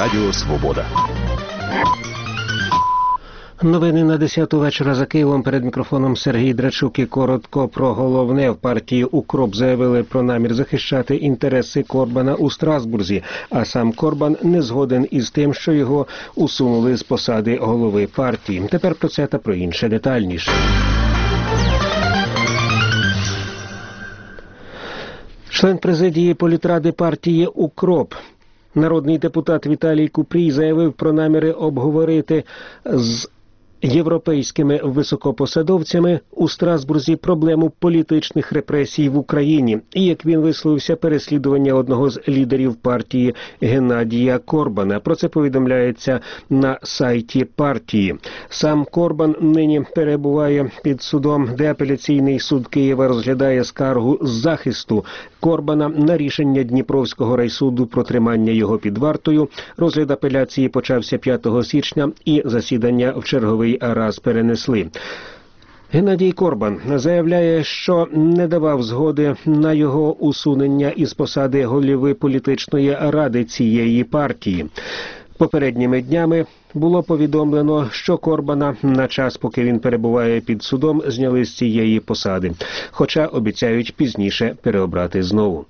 Радіо Свобода. Новини на 10-ту вечора за Києвом. Перед мікрофоном Сергій Драчук. І коротко про головне. В партії «Укроп» заявили про намір захищати інтереси Корбана у Страсбурзі. А сам Корбан не згоден із тим, що його усунули з посади голови партії. Тепер про це та про інше детальніше. Член президії політради партії «Укроп», народний депутат Віталій Купрій, заявив про наміри обговорити з європейськими високопосадовцями у Страсбурзі проблему політичних репресій в Україні і, як він висловився, переслідування одного з лідерів партії Геннадія Корбана. Про це повідомляється на сайті партії. Сам Корбан нині перебуває під судом, де апеляційний суд Києва розглядає скаргу з захисту Корбана на рішення Дніпровського райсуду про тримання його під вартою. Розгляд апеляції почався 5 січня і засідання в черговий раз перенесли. Геннадій Корбан заявляє, що не давав згоди на його усунення із посади голови політичної ради цієї партії. Попередніми днями було повідомлено, що Корбана на час, поки він перебуває під судом, зняли з цієї посади, хоча обіцяють пізніше переобрати знову.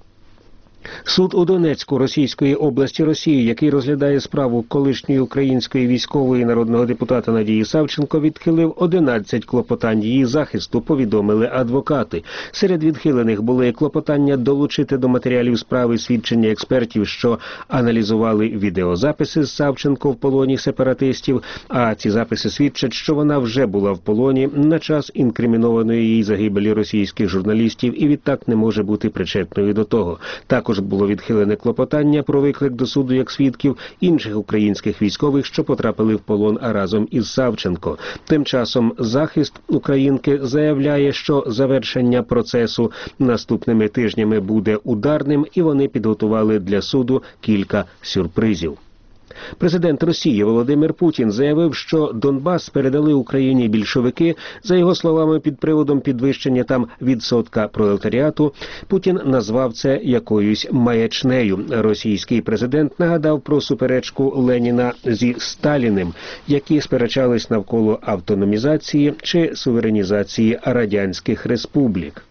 Суд у Донецьку Російської області Росії, який розглядає справу колишньої української військової народного депутата Надії Савченко, відхилив 11 клопотань її захисту, повідомили адвокати. Серед відхилених були клопотання долучити до матеріалів справи свідчення експертів, що аналізували відеозаписи з Савченко в полоні сепаратистів, а ці записи свідчать, що вона вже була в полоні на час інкримінованої їй загибелі російських журналістів і відтак не може бути причетною до того. Також було відхилене клопотання про виклик до суду як свідків інших українських військових, що потрапили в полон разом із Савченко. Тим часом захист українки заявляє, що завершення процесу наступними тижнями буде ударним, і вони підготували для суду кілька сюрпризів. Президент Росії Володимир Путін заявив, що Донбас передали Україні більшовики. За його словами, під приводом підвищення там відсотка пролетаріату. Путін назвав це якоюсь маячнею. Російський президент нагадав про суперечку Леніна зі Сталіним, які сперечались навколо автономізації чи суверенізації радянських республік.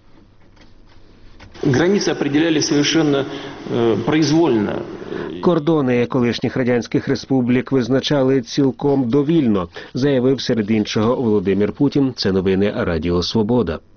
Границы определяли совершенно произвольно. Кордони колишніх радянських республік визначали цілком довільно, заявив серед іншого Володимир Путін. Це новини Радіо Свобода.